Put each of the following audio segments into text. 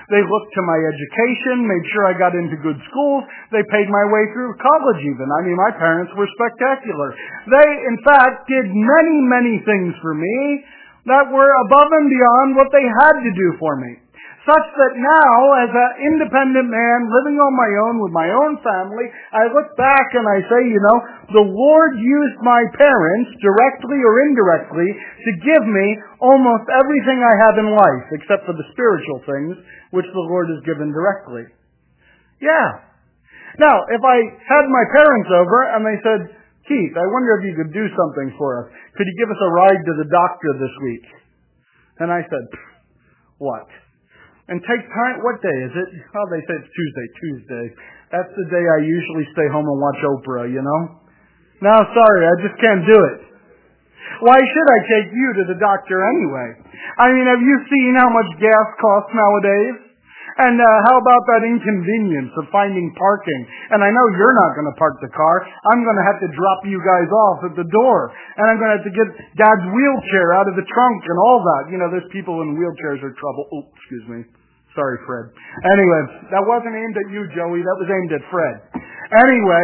They looked to my education, made sure I got into good schools. They paid my way through college even. I mean, my parents were spectacular. They, in fact, did many, many things for me that were above and beyond what they had to do for me. Such that now, as an independent man, living on my own with my own family, I look back and I say, the Lord used my parents, directly or indirectly, to give me almost everything I have in life, except for the spiritual things, which the Lord has given directly. Yeah. Now, if I had my parents over and they said, Keith, I wonder if you could do something for us. Could you give us a ride to the doctor this week? And I said, what? And take time, what day is it? Oh, they say it's Tuesday. That's the day I usually stay home and watch Oprah, No, sorry, I just can't do it. Why should I take you to the doctor anyway? I mean, have you seen how much gas costs nowadays? And how about that inconvenience of finding parking? And I know you're not going to park the car. I'm going to have to drop you guys off at the door. And I'm going to have to get Dad's wheelchair out of the trunk and all that. There's people in wheelchairs are trouble. Oh, excuse me. Sorry, Fred. Anyway, that wasn't aimed at you, Joey. That was aimed at Fred. Anyway,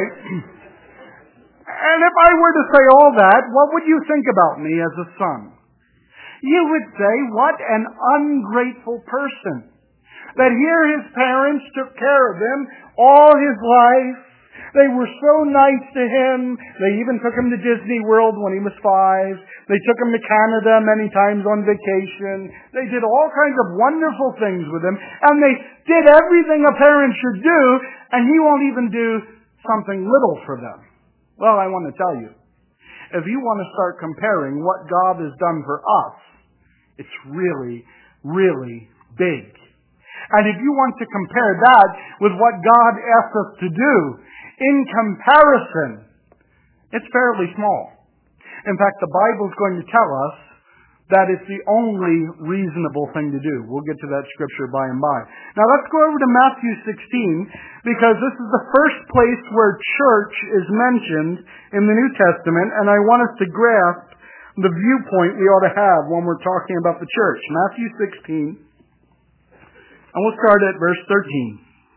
and if I were to say all that, what would you think about me as a son? You would say, what an ungrateful person. That here his parents took care of him all his life. They were so nice to him. They even took him to Disney World when he was 5. They took him to Canada many times on vacation. They did all kinds of wonderful things with him. And they did everything a parent should do, and he won't even do something little for them. Well, I want to tell you, if you want to start comparing what God has done for us, it's really, really big. And if you want to compare that with what God asks us to do, in comparison, it's fairly small. In fact, the Bible's going to tell us that it's the only reasonable thing to do. We'll get to that scripture by and by. Now let's go over to Matthew 16, because this is the first place where church is mentioned in the New Testament, and I want us to grasp the viewpoint we ought to have when we're talking about the church. Matthew 16. And we'll start at verse 13.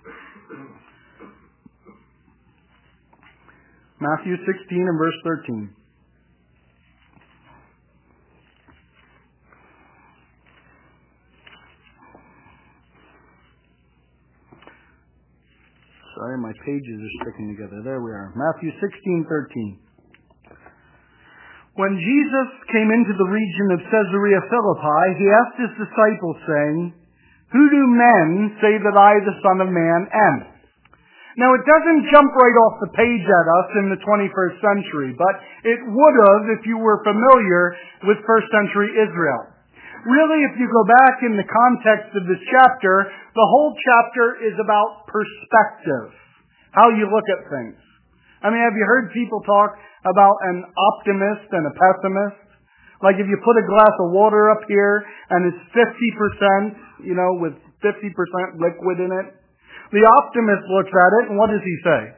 Matthew 16 and verse 13. Sorry, my pages are sticking together. There we are. Matthew 16:13. When Jesus came into the region of Caesarea Philippi, he asked his disciples, saying, "Who do men say that I, the Son of Man, am?" Now, it doesn't jump right off the page at us in the 21st century, but it would have if you were familiar with first century Israel. Really, if you go back in the context of this chapter, the whole chapter is about perspective, how you look at things. I mean, have you heard people talk about an optimist and a pessimist? Like if you put a glass of water up here and it's 50%, with 50% liquid in it, the optimist looks at it and what does he say?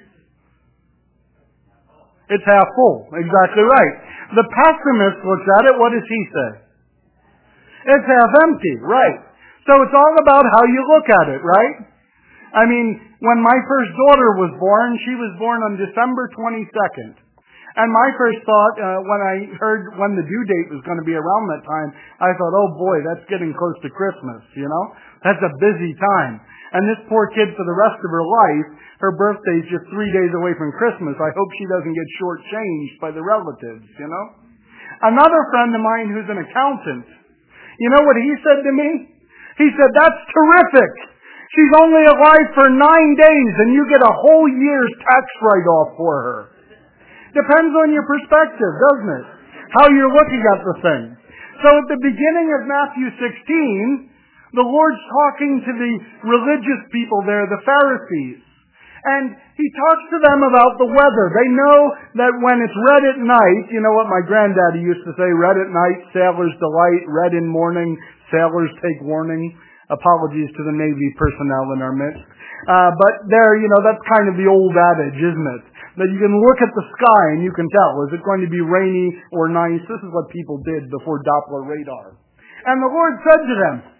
It's half full. Exactly right. The pessimist looks at it, what does he say? It's half empty. Right. So it's all about how you look at it, right? I mean, when my first daughter was born, she was born on December 22nd. And my first thought, when I heard when the due date was going to be around that time, I thought, oh boy, that's getting close to Christmas, That's a busy time. And this poor kid for the rest of her life, her birthday's just 3 days away from Christmas. I hope she doesn't get shortchanged by the relatives, Another friend of mine who's an accountant, you know what he said to me? He said, "That's terrific. She's only alive for 9 days and you get a whole year's tax write-off for her." Depends on your perspective, doesn't it? How you're looking at the thing. So at the beginning of Matthew 16, the Lord's talking to the religious people there, the Pharisees. And he talks to them about the weather. They know that when it's red at night, you know what my granddaddy used to say, red at night, sailor's delight, red in morning, sailors take warning. Apologies to the Navy personnel in our midst. But there, that's kind of the old adage, isn't it? That you can look at the sky and you can tell, is it going to be rainy or nice? This is what people did before Doppler radar. And the Lord said to them,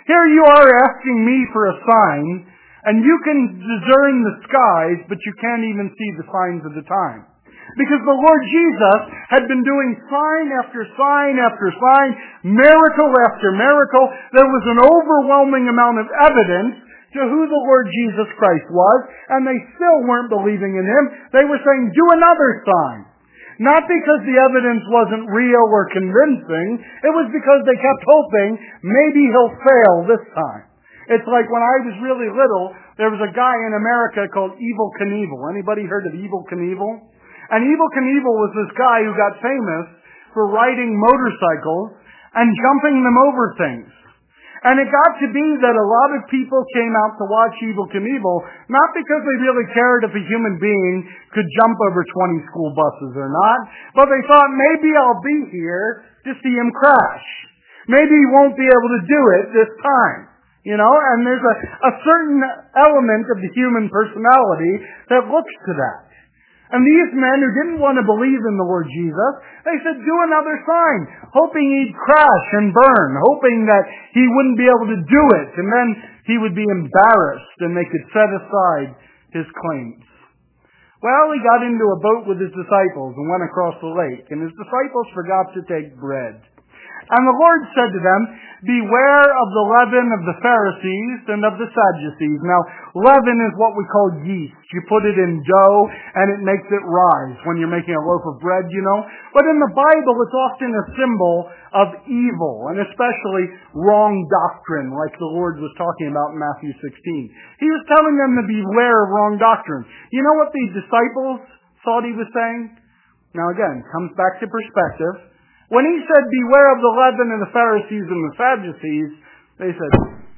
Here you are asking me for a sign, and you can discern the skies, but you can't even see the signs of the time. Because the Lord Jesus had been doing sign after sign after sign, miracle after miracle. There was an overwhelming amount of evidence to who the Lord Jesus Christ was, and they still weren't believing in Him. They were saying, do another sign. Not because the evidence wasn't real or convincing, it was because they kept hoping maybe He'll fail this time. It's like when I was really little, there was a guy in America called Evel Knievel. Anybody heard of Evel Knievel? And Evel Knievel was this guy who got famous for riding motorcycles and jumping them over things. And it got to be that a lot of people came out to watch Evel Knievel, not because they really cared if a human being could jump over 20 school buses or not, but they thought, maybe I'll be here to see him crash. Maybe he won't be able to do it this time. You know, and there's a certain element of the human personality that looks to that. And these men who didn't want to believe in the Lord Jesus, they said, do another sign, hoping he'd crash and burn, hoping that he wouldn't be able to do it, and then he would be embarrassed and they could set aside his claims. Well, he got into a boat with his disciples and went across the lake, and his disciples forgot to take bread. And the Lord said to them, beware of the leaven of the Pharisees and of the Sadducees. Now, leaven is what we call yeast. You put it in dough and it makes it rise when you're making a loaf of bread, you know. But in the Bible, it's often a symbol of evil, and especially wrong doctrine, like the Lord was talking about in Matthew 16. He was telling them to beware of wrong doctrine. You know what the disciples thought he was saying? Now again, comes back to perspective. When he said, beware of the leaven of the Pharisees and the Sadducees, they said,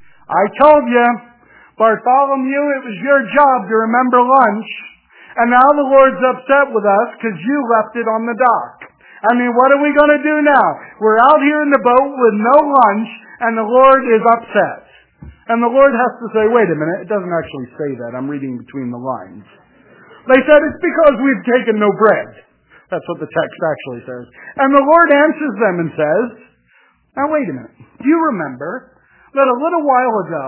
I told you, Bartholomew, it was your job to remember lunch, and now the Lord's upset with us because you left it on the dock. I mean, what are we going to do now? We're out here in the boat with no lunch, and the Lord is upset. And the Lord has to say, wait a minute, it doesn't actually say that. I'm reading between the lines. They said, it's because we've taken no bread. That's what the text actually says. And the Lord answers them and says, now wait a minute. Do you remember that a little while ago,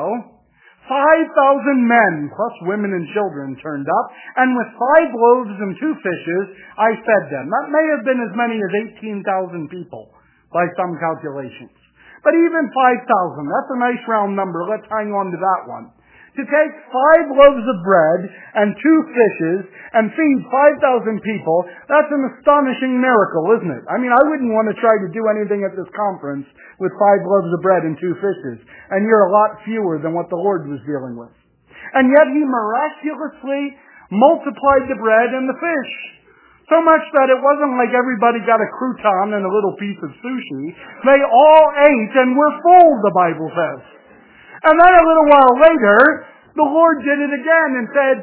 5,000 men, plus women and children, turned up, and with 5 loaves and 2 fishes, I fed them. That may have been as many as 18,000 people, by some calculations. But even 5,000, that's a nice round number. Let's hang on to that one. To take 5 loaves of bread and 2 fishes and feed 5,000 people, that's an astonishing miracle, isn't it? I mean, I wouldn't want to try to do anything at this conference with 5 loaves of bread and 2 fishes. And you're a lot fewer than what the Lord was dealing with. And yet He miraculously multiplied the bread and the fish. So much that it wasn't like everybody got a crouton and a little piece of sushi. They all ate and were full, the Bible says. And then a little while later, the Lord did it again and fed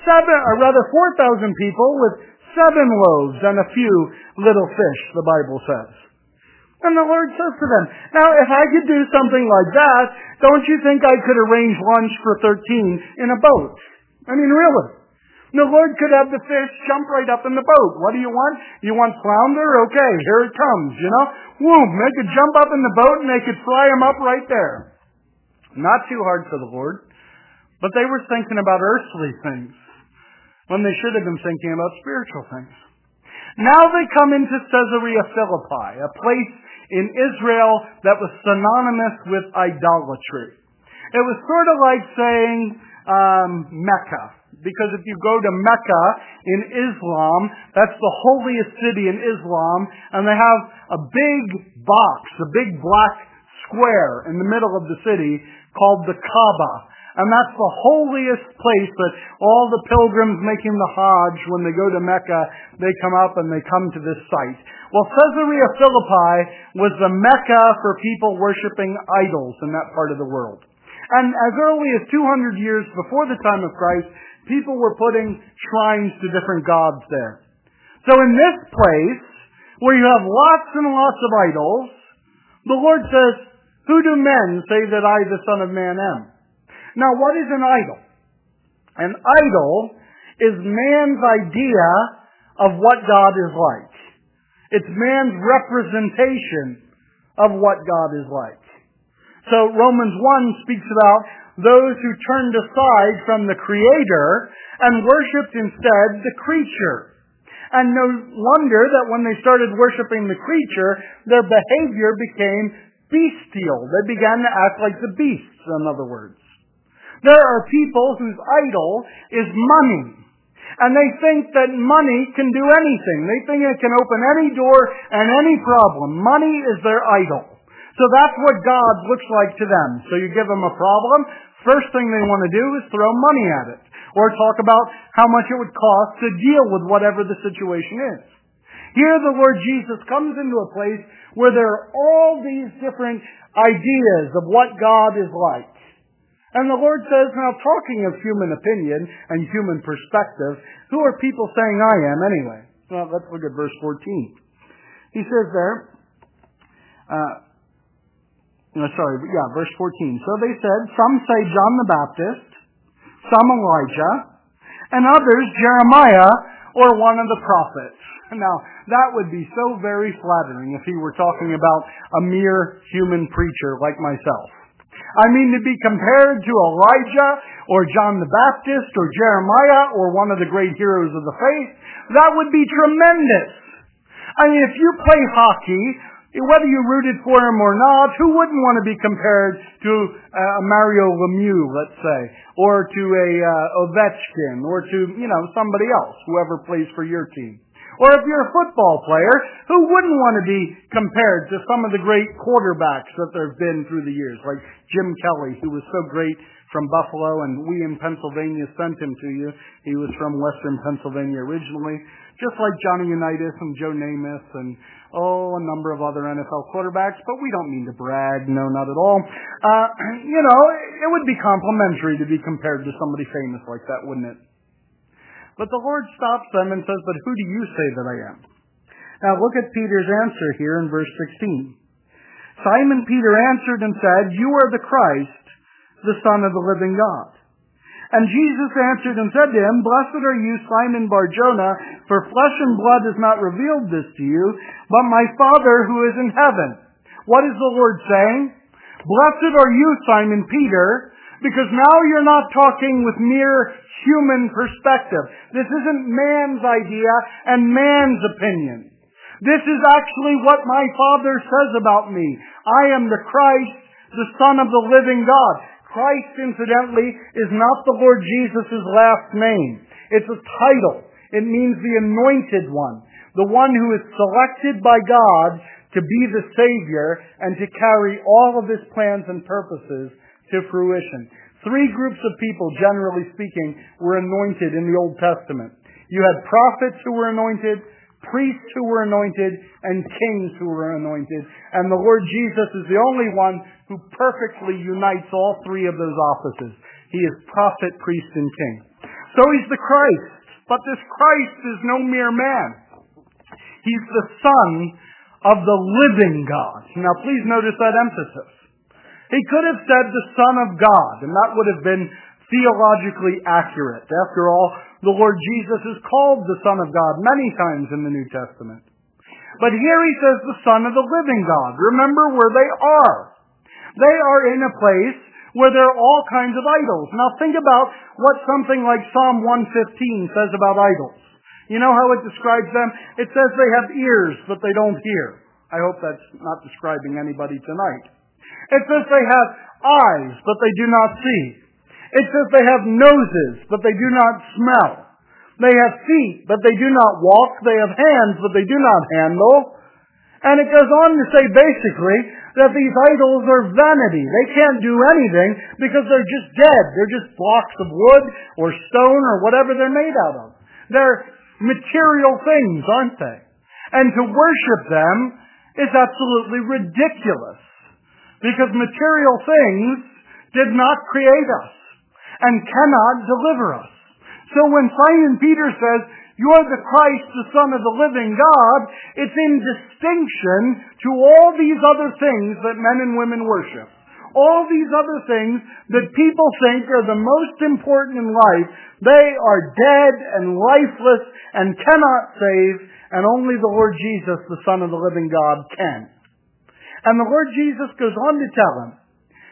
4,000 people with 7 loaves and a few little fish, the Bible says. And the Lord says to them, now if I could do something like that, don't you think I could arrange lunch for 13 in a boat? I mean, really. The Lord could have the fish jump right up in the boat. What do you want? You want flounder? Okay, here it comes, you know. Whoom, they could jump up in the boat and they could fry them up right there. Not too hard for the Lord, but they were thinking about earthly things when they should have been thinking about spiritual things. Now they come into Caesarea Philippi, a place in Israel that was synonymous with idolatry. It was sort of like saying Mecca, because if you go to Mecca in Islam, that's the holiest city in Islam, and they have a big box, a big black square in the middle of the city called the Kaaba. And that's the holiest place that all the pilgrims making the Hajj, when they go to Mecca, they come up and they come to this site. Well, Caesarea Philippi was the Mecca for people worshiping idols in that part of the world. And as early as 200 years before the time of Christ, people were putting shrines to different gods there. So in this place, where you have lots and lots of idols, the Lord says, who do men say that I, the Son of Man, am? Now, what is an idol? An idol is man's idea of what God is like. It's man's representation of what God is like. So Romans 1 speaks about those who turned aside from the Creator and worshipped instead the creature. And no wonder that when they started worshiping the creature, their behavior became bestial. They began to act like the beasts, in other words. There are people whose idol is money. And they think that money can do anything. They think it can open any door and any problem. Money is their idol. So that's what God looks like to them. So you give them a problem, first thing they want to do is throw money at it. Or talk about how much it would cost to deal with whatever the situation is. Here the Lord Jesus comes into a place where there are all these different ideas of what God is like. And the Lord says, now talking of human opinion and human perspective, who are people saying I am anyway? Well, let's look at verse 14. He says there, verse 14. So they said, some say John the Baptist, some Elijah, and others Jeremiah or one of the prophets. Now, that would be so very flattering if he were talking about a mere human preacher like myself. I mean, to be compared to Elijah or John the Baptist or Jeremiah or one of the great heroes of the faith, that would be tremendous. I mean, if you play hockey, whether you rooted for him or not, who wouldn't want to be compared to Mario Lemieux, let's say, or to a Ovechkin, or to, somebody else, whoever plays for your team? Or if you're a football player, who wouldn't want to be compared to some of the great quarterbacks that there have been through the years, like Jim Kelly, who was so great from Buffalo, and we in Pennsylvania sent him to you. He was from Western Pennsylvania originally, just like Johnny Unitas and Joe Namath and, a number of other NFL quarterbacks, but we don't mean to brag, no, not at all. It would be complimentary to be compared to somebody famous like that, wouldn't it? But the Lord stops them and says, but who do you say that I am? Now look at Peter's answer here in verse 16. Simon Peter answered and said, you are the Christ, the Son of the living God. And Jesus answered and said to him, blessed are you, Simon Bar-Jonah, for flesh and blood has not revealed this to you, but my Father who is in heaven. What is the Lord saying? Blessed are you, Simon Peter, because now you're not talking with mere human perspective. This isn't man's idea and man's opinion. This is actually what my Father says about me. I am the Christ, the Son of the living God. Christ, incidentally, is not the Lord Jesus' last name. It's a title. It means the anointed one. The one who is selected by God to be the Savior and to carry all of his plans and purposes to fruition. Three groups of people, generally speaking, were anointed in the Old Testament. You had prophets who were anointed, priests who were anointed, and kings who were anointed. And the Lord Jesus is the only one who perfectly unites all three of those offices. He is prophet, priest, and king. So he's the Christ. But this Christ is no mere man. He's the Son of the living God. Now please notice that emphasis. He could have said the Son of God, and that would have been theologically accurate. After all, the Lord Jesus is called the Son of God many times in the New Testament. But here he says the Son of the living God. Remember where they are. They are in a place where there are all kinds of idols. Now think about what something like Psalm 115 says about idols. You know how it describes them? It says they have ears, but they don't hear. I hope that's not describing anybody tonight. It says they have eyes, but they do not see. It says they have noses, but they do not smell. They have feet, but they do not walk. They have hands, but they do not handle. And it goes on to say basically that these idols are vanity. They can't do anything because they're just dead. They're just blocks of wood or stone or whatever they're made out of. They're material things, aren't they? And to worship them is absolutely ridiculous because material things did not create us and cannot deliver us. So when Simon Peter says, you are the Christ, the Son of the living God, it's in distinction to all these other things that men and women worship. All these other things that people think are the most important in life, they are dead and lifeless and cannot save, and only the Lord Jesus, the Son of the living God, can. And the Lord Jesus goes on to tell him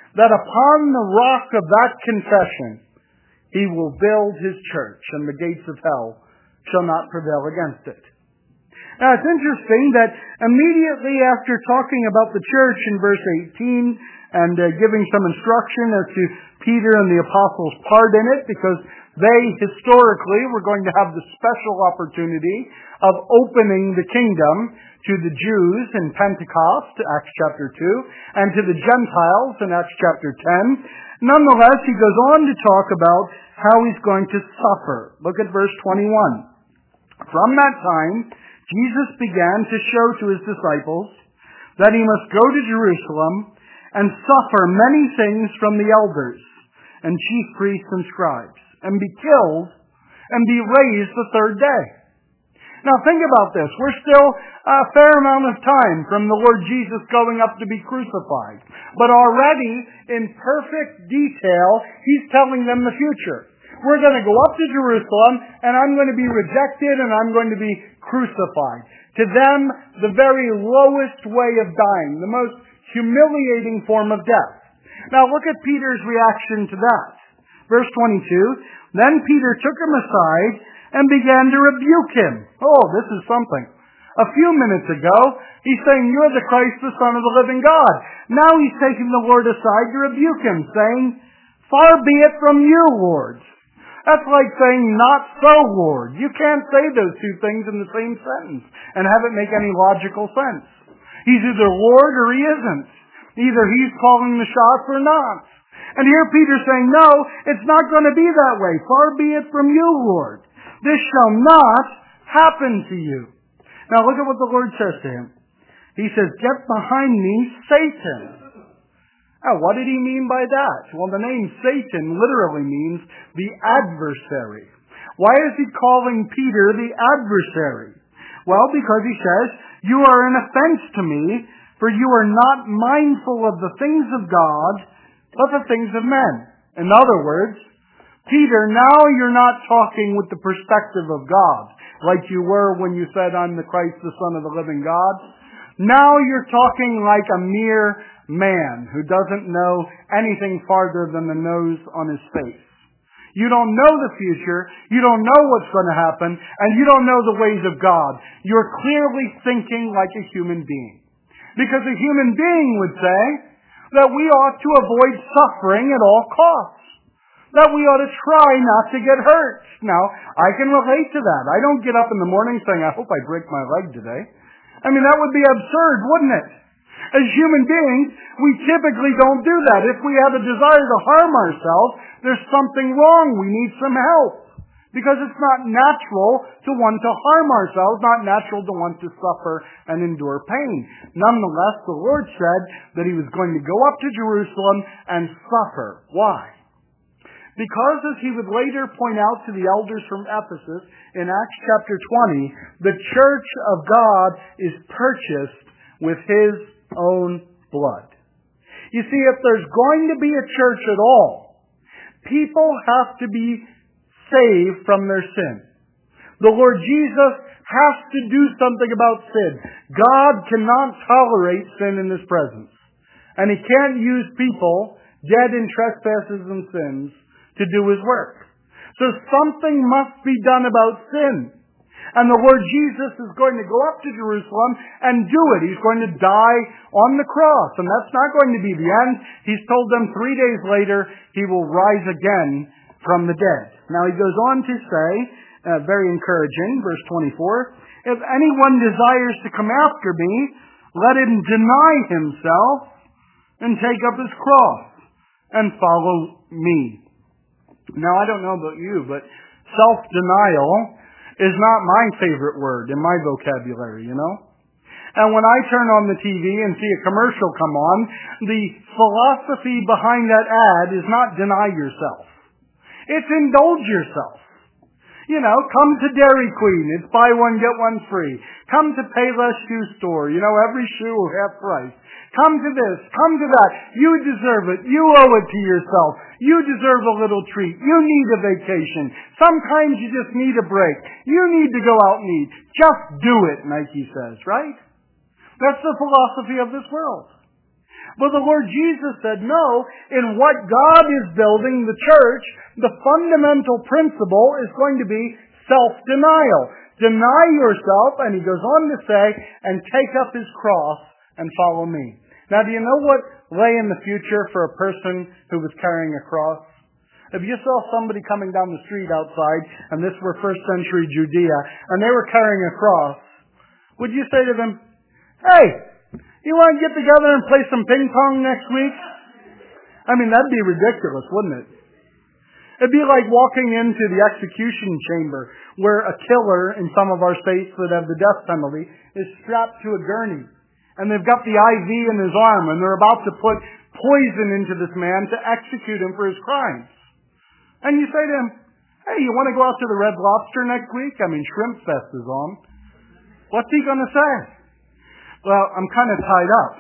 that upon the rock of that confession, he will build his church, and the gates of hell shall not prevail against it. Now, it's interesting that immediately after talking about the church in verse 18 and giving some instruction as to Peter and the apostles' part in it, because they historically were going to have the special opportunity of opening the kingdom to the Jews in Pentecost, Acts chapter 2, and to the Gentiles in Acts chapter 10. Nonetheless, he goes on to talk about how he's going to suffer. Look at verse 21. From that time, Jesus began to show to his disciples that he must go to Jerusalem and suffer many things from the elders and chief priests and scribes, and be killed and be raised the third day. Now think about this. We're still a fair amount of time from the Lord Jesus going up to be crucified. But already, in perfect detail, he's telling them the future. We're going to go up to Jerusalem, and I'm going to be rejected, and I'm going to be crucified. To them, the very lowest way of dying, the most humiliating form of death. Now look at Peter's reaction to that. Verse 22, then Peter took him aside and began to rebuke him. Oh, this is something. A few minutes ago, he's saying, you're the Christ, the Son of the living God. Now he's taking the Lord aside to rebuke him, saying, far be it from you, Lord. That's like saying, not so, Lord. You can't say those two things in the same sentence and have it make any logical sense. He's either Lord or he isn't. Either he's calling the shots or not. And here Peter's saying, no, it's not going to be that way. Far be it from you, Lord. This shall not happen to you. Now look at what the Lord says to him. He says, get behind me, Satan. Now, what did he mean by that? Well, the name Satan literally means the adversary. Why is he calling Peter the adversary? Well, because he says, you are an offense to me, for you are not mindful of the things of God, but the things of men. In other words, Peter, now you're not talking with the perspective of God, like you were when you said, I'm the Christ, the Son of the living God. Now you're talking like a mere man who doesn't know anything farther than the nose on his face. You don't know the future, you don't know what's going to happen, and you don't know the ways of God. You're clearly thinking like a human being. Because a human being would say that we ought to avoid suffering at all costs. That we ought to try not to get hurt. Now, I can relate to that. I don't get up in the morning saying, I hope I break my leg today. I mean, that would be absurd, wouldn't it? As human beings, we typically don't do that. If we have a desire to harm ourselves, there's something wrong. We need some help. Because it's not natural to want to harm ourselves, not natural to want to suffer and endure pain. Nonetheless, the Lord said that he was going to go up to Jerusalem and suffer. Why? Because, as he would later point out to the elders from Ephesus in Acts chapter 20, the church of God is purchased with his own blood. You see, if there's going to be a church at all, people have to be saved from their sin. The Lord Jesus has to do something about sin. God cannot tolerate sin in his presence. And he can't use people dead in trespasses and sins to do his work. So something must be done about sin. And the Lord Jesus is going to go up to Jerusalem and do it. He's going to die on the cross. And that's not going to be the end. He's told them 3 days later he will rise again from the dead. Now he goes on to say, very encouraging, verse 24, if anyone desires to come after me, let him deny himself and take up his cross and follow me. Now, I don't know about you, but self-denial is not my favorite word in my vocabulary, you know. And when I turn on the TV and see a commercial come on, the philosophy behind that ad is not deny yourself. It's indulge yourself. You know, come to Dairy Queen, it's buy one, get one free. Come to Payless Shoe Store, you know, every shoe half price. Come to this, come to that. You deserve it. You owe it to yourself. You deserve a little treat. You need a vacation. Sometimes you just need a break. You need to go out and eat. Just do it, Nike says, right? That's the philosophy of this world. But the Lord Jesus said, no, in what God is building, the church, the fundamental principle is going to be self-denial. Deny yourself, and he goes on to say, and take up his cross and follow me. Now, do you know what lay in the future for a person who was carrying a cross? If you saw somebody coming down the street outside, and this were first century Judea, and they were carrying a cross, would you say to them, hey, you want to get together and play some ping pong next week? I mean, that'd be ridiculous, wouldn't it? It'd be like walking into the execution chamber where a killer in some of our states that have the death penalty is strapped to a gurney. And they've got the IV in his arm and they're about to put poison into this man to execute him for his crimes. And you say to him, hey, you want to go out to the Red Lobster next week? I mean, Shrimp Fest is on. What's he going to say? Well, I'm kind of tied up.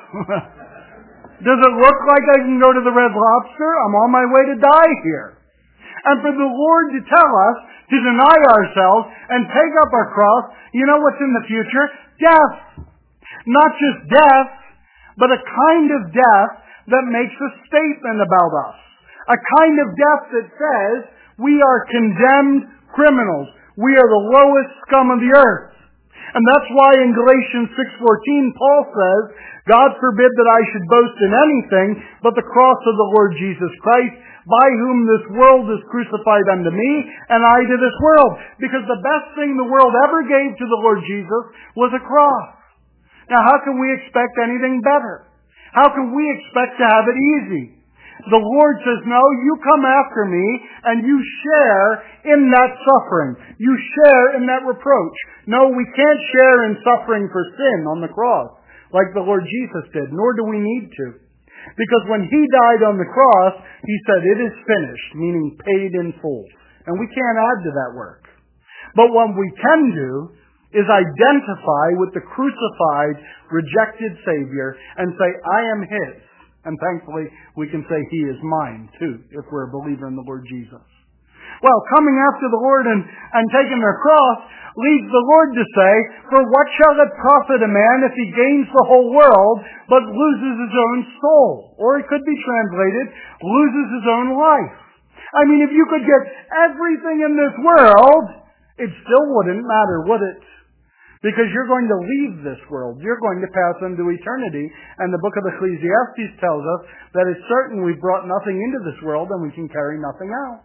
Does it look like I can go to the Red Lobster? I'm on my way to die here. And for the Lord to tell us to deny ourselves and take up our cross, you know what's in the future? Death. Not just death, but a kind of death that makes a statement about us. A kind of death that says we are condemned criminals. We are the lowest scum of the earth. And that's why in Galatians 6:14 Paul says, God forbid that I should boast in anything but the cross of the Lord Jesus Christ, by whom this world is crucified unto me, and I to this world. Because the best thing the world ever gave to the Lord Jesus was a cross. Now how can we expect anything better? How can we expect to have it easy? The Lord says, no, you come after me and you share in that suffering. You share in that reproach. No, we can't share in suffering for sin on the cross like the Lord Jesus did, nor do we need to. Because when he died on the cross, he said, it is finished, meaning paid in full. And we can't add to that work. But what we can do is identify with the crucified, rejected Savior and say, I am his. And thankfully, we can say he is mine too, if we're a believer in the Lord Jesus. Well, coming after the Lord and taking their cross leads the Lord to say, for what shall it profit a man if he gains the whole world, but loses his own soul? Or it could be translated, loses his own life. I mean, if you could get everything in this world, it still wouldn't matter, would it? Because you're going to leave this world. You're going to pass into eternity. And the book of Ecclesiastes tells us that it's certain we've brought nothing into this world and we can carry nothing out.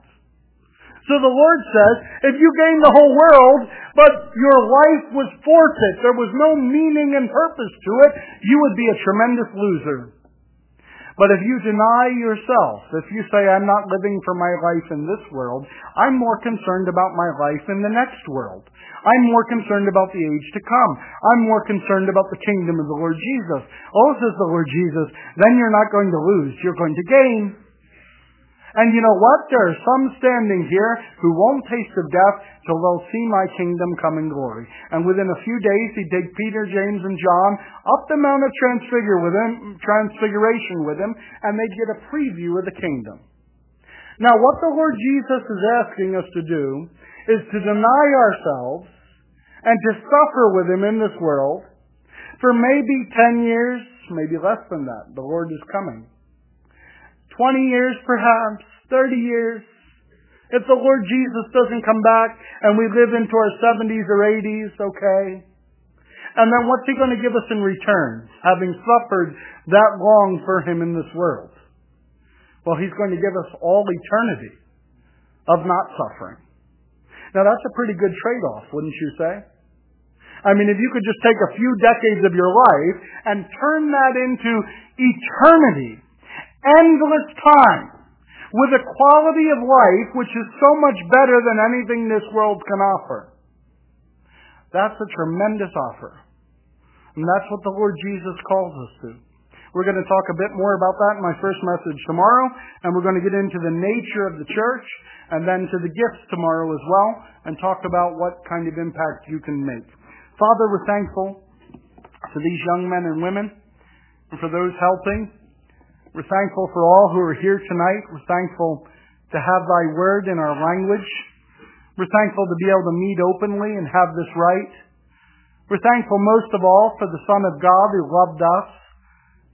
So the Lord says, if you gain the whole world, but your life was forfeit, there was no meaning and purpose to it, you would be a tremendous loser. But if you deny yourself, if you say, I'm not living for my life in this world, I'm more concerned about my life in the next world. I'm more concerned about the age to come. I'm more concerned about the kingdom of the Lord Jesus. Oh, says the Lord Jesus, then you're not going to lose, you're going to gain. And you know what? There are some standing here who won't taste of death till they'll see my kingdom come in glory. And within a few days, he'd take Peter, James, and John up the Mount of Transfiguration with him, and they'd get a preview of the kingdom. Now, what the Lord Jesus is asking us to do is to deny ourselves and to suffer with him in this world for maybe 10 years, maybe less than that. The Lord is coming. 20 years perhaps, 30 years. If the Lord Jesus doesn't come back and we live into our 70s or 80s, okay. And then what's he going to give us in return, having suffered that long for him in this world? Well, he's going to give us all eternity of not suffering. Now that's a pretty good trade-off, wouldn't you say? I mean, if you could just take a few decades of your life and turn that into eternity, endless time, with a quality of life which is so much better than anything this world can offer. That's a tremendous offer. And that's what the Lord Jesus calls us to. We're going to talk a bit more about that in my first message tomorrow, and we're going to get into the nature of the church, and then to the gifts tomorrow as well, and talk about what kind of impact you can make. Father, we're thankful for these young men and women, and for those helping. We're thankful for all who are here tonight. We're thankful to have thy word in our language. We're thankful to be able to meet openly and have this right. We're thankful most of all for the Son of God who loved us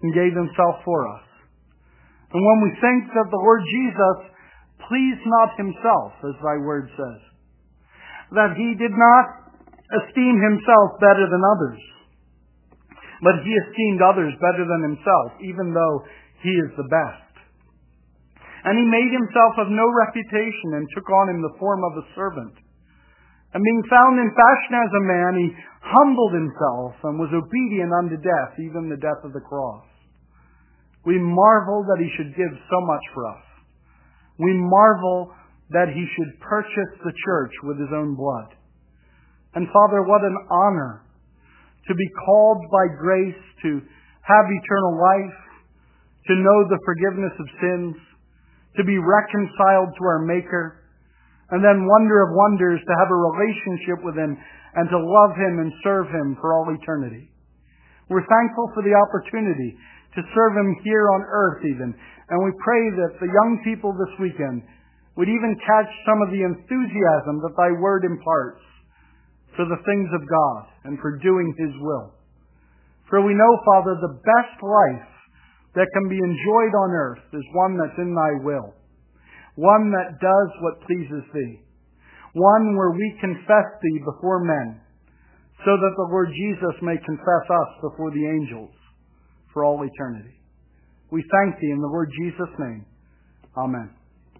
and gave himself for us. And when we think that the Lord Jesus pleased not himself, as thy word says, that he did not esteem himself better than others, but he esteemed others better than himself, even though he is the best. And he made himself of no reputation and took on him the form of a servant. And being found in fashion as a man, he humbled himself and was obedient unto death, even the death of the cross. We marvel that he should give so much for us. We marvel that he should purchase the church with his own blood. And Father, what an honor to be called by grace to have eternal life, to know the forgiveness of sins, to be reconciled to our Maker, and then wonder of wonders, to have a relationship with him and to love him and serve him for all eternity. We're thankful for the opportunity to serve him here on earth even. And we pray that the young people this weekend would even catch some of the enthusiasm that thy word imparts for the things of God and for doing his will. For we know, Father, the best life that can be enjoyed on earth is one that's in thy will. One that does what pleases thee. One where we confess thee before men, so that the Lord Jesus may confess us before the angels for all eternity. We thank thee in the Lord Jesus' name. Amen.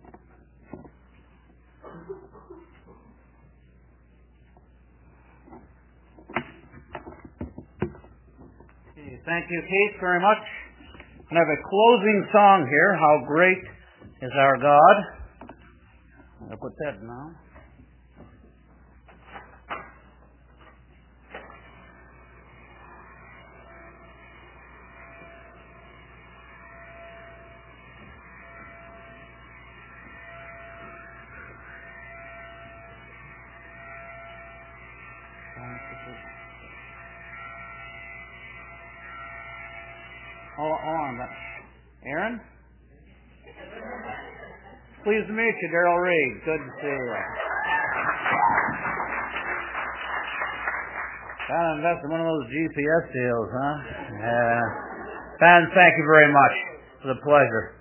Okay, thank you, Keith, very much. I have a closing song here, How Great is Our God. I'll put that now. Hold on. Aaron? Pleased to meet you, Darrell Reed. Good to see you. Got to invest in one of those GPS deals, huh? Yeah. Ben, thank you very much. It was a pleasure.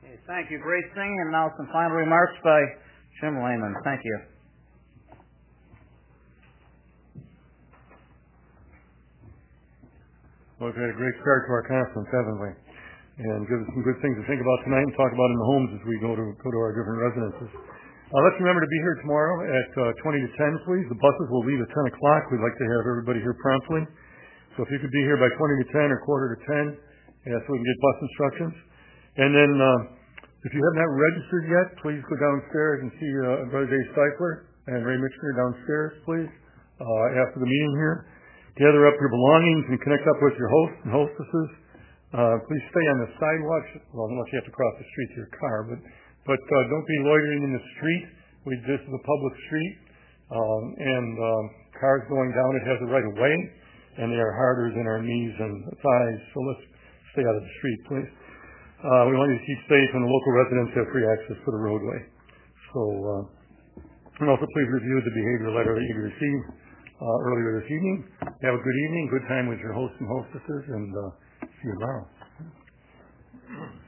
Okay, thank you. Great singing. And now some final remarks by Jim Lehman. Thank you. Well, we've had a great start to our conference, haven't we? And give us some good things to think about tonight and talk about in the homes as we go to our different residences. Let's remember to be here tomorrow at 20 to 10, please. The buses will leave at 10 o'clock. We'd like to have everybody here promptly. So if you could be here by 20 to 10 or quarter to 10, so we can get bus instructions. And then if you have not registered yet, please go downstairs and see Brother Dave Seifler and Ray Michener downstairs, please, after the meeting here. Gather up your belongings and connect up with your hosts and hostesses. Please stay on the sidewalks, well, unless you have to cross the street to your car, but don't be loitering in the street. This is a public street, and cars going down it has a right of way, and they are harder than our knees and thighs, so let's stay out of the street, please. We want you to keep safe, and the local residents have free access to the roadway. So, and also please review the behavior letter that you received earlier this evening. Have a good evening, good time with your hosts and hostesses, and see you tomorrow.